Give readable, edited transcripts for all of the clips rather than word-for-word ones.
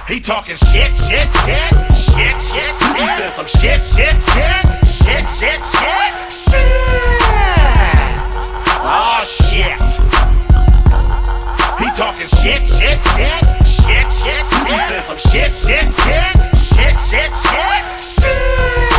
He talking shit, shit, shit, shit, shit, shit. He said some shit, shit, shit, shit, shit, shit, shit. Oh shit. He talking shit, shit, shit, shit, shit, shit. He said some shit, shit, shit, shit, shit, shit, shit.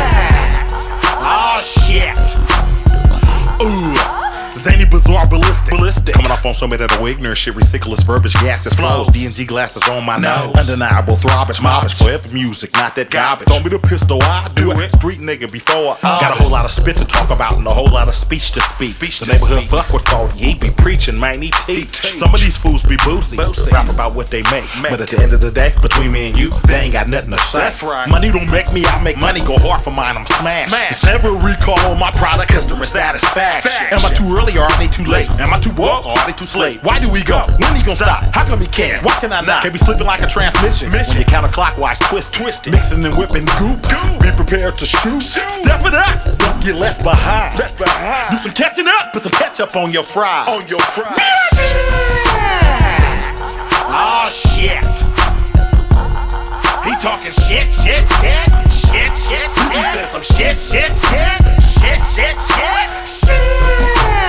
Oh shit. Ooh. Zany, bizarre, ballistic. Coming off on some of that ignorant shit, ridiculous verbiage, gases, flows, D&G glasses on my nose. Undeniable, throbbage, mobbish, forever music, not that garbage. Don't be the pistol, I do it. Street nigga before I got a whole lot of spit to talk about and a whole lot of speech to speak. The neighborhood fuck with 40, he be preaching, man, he teach. Some of these fools be boozy, rap about what they make. But at the end of the day, between me and you, they ain't got nothing to say. That's right. Money don't make me, I make money. Go hard for mine, I'm smashed. It's never a recall on my product, customer satisfaction. Am I too early or are they too late? Am I too woke or are they too slave? Why do we go? When he gon' stop? How come he can't? Why can I not? Can't be slipping like a transmission. When you counterclockwise twist it. Mixing and whipping goop. Be prepared to shoot. Step it up. Don't get left behind. Do some catching up. Put some ketchup on your fries. Oh shit. He talking shit, shit, shit, shit, shit, shit. He said some shit, shit, shit, shit, shit, shit, shit.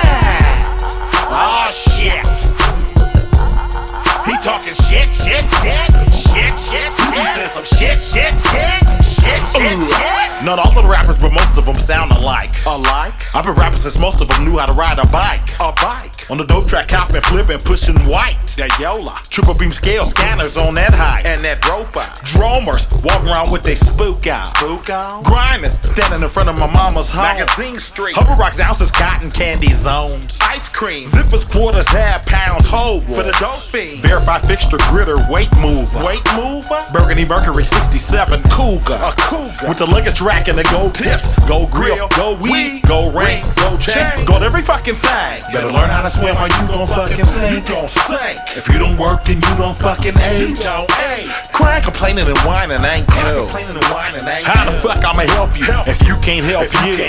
Oh shit. He talking shit, shit, shit, shit, shit, shit. He said some shit, shit, shit, shit, shit, shit. Not all of the rappers, but most of them sound alike. I've been rapping since most of them knew how to ride a bike. On the dope track, copping, flipping, pushing white. That Yola. Triple beam scale scanners on that high. And that rope out. Dromers walking around with they spook out. Grinding, standing in front of my mama's home. Magazine Street. Hubble rocks, ounces, cotton candy zones. Ice cream. Zippers, quarters, half pounds, whole. For the dope fiends. Verified fixture, gritter, weight mover. Burgundy Mercury 67 Cougar. A Cougar. With the luggage rack and the gold tips. Gold grill, gold weed, gold rings, gold chains. Gold every fucking thing. Better learn how to swim or you gon' fucking sink. If you don't work, then you don't fucking age. Crying, complaining, and whining ain't cool. How the fuck I'ma help you if you can't help you?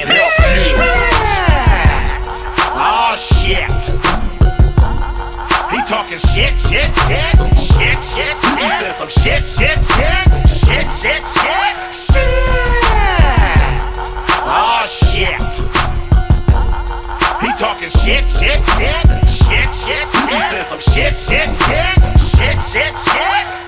Oh shit. He talking shit, shit, shit, shit, shit, shit. He said some shit, shit, shit, shit, shit, shit, shit. Oh shit. He talking shit, shit, shit, shit, shit, shit. He said some shit, shit, shit, shit, shit, shit.